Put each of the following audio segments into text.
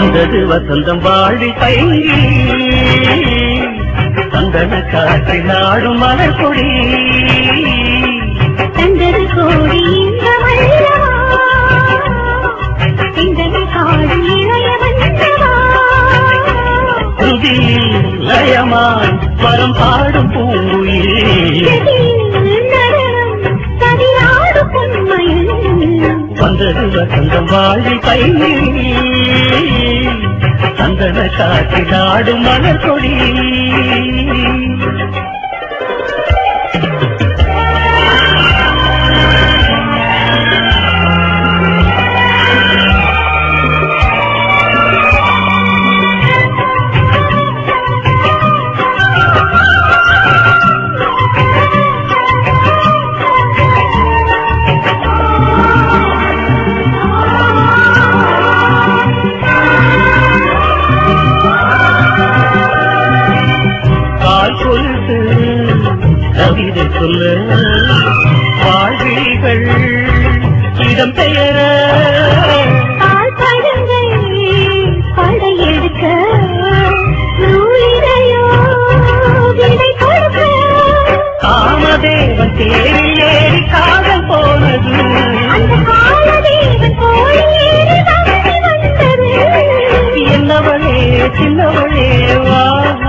வந்தது வசந்தம் வாழி பைங்கி சந்தன காற்றில் நாடும் மலர் கொடி தந்தது கோடி இந்த மல்லவா சிந்தனை காடும் இளைய வந்தவா லயமாய் வரம் பாடும் பூங்குயில் கதிராடும் பொன்மையில் வந்தது வசந்தம் வாழி பைங்கி சந்தன காற்றில் நாடும் மலர் கொடி கவிதை சொல்ல வாழ்விகள் இடம் பெயர படையெடுக்க நூலிடையோ விடை கொடுக்க காமதேவன் தேரில் ஏறி காதல் போனது அந்த காமதேவன் போலேறி வந்தது என்னவளே சின்னவளே வா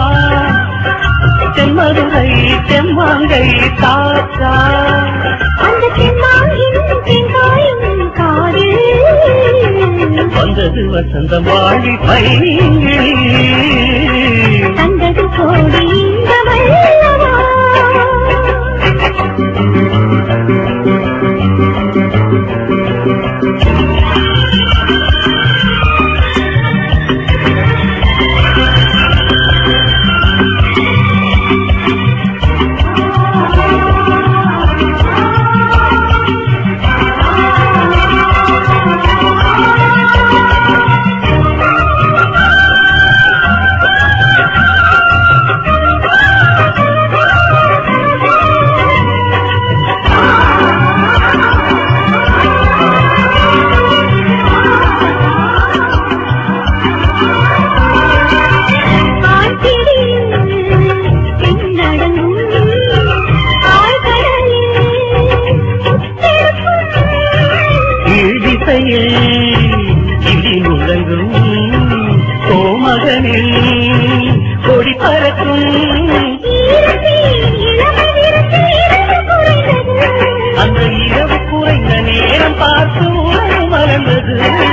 தென்மதுரை தெம்மாங்கை தாத்தா அந்த தெம்மாங்கின் தெங்காயும் காடு வந்தது வசந்தம் வாழி பைங்கிளி தந்தது கோடி இந்த மல்லவா இடி முழங்கும் கோமகனில் கொடி பறக்கும் அந்த இரவு குறைந்த நேரம் பார்த்து உணவு மறந்தது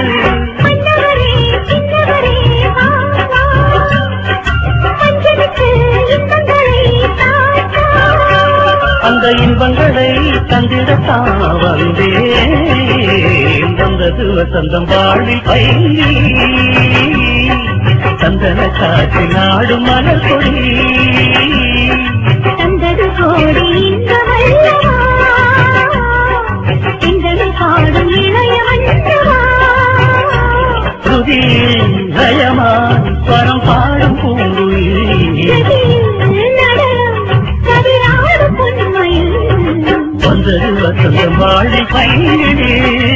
அந்த இன்பங்களை தந்திடத்தான் வந்தேன் வந்தது வசந்தம் வாழி பைங்கி சந்தன காற்றில் நாடும் மலர் கொடி தந்தது கோடி இந்த மல்லவா சிந்தனை காடும் இளைய வந்தவா லயமாய் வரம் பாடும் பூங்குயில் கதிராடும் பொன்மையில் வந்தது வசந்தம் வாழி பைங்கிளி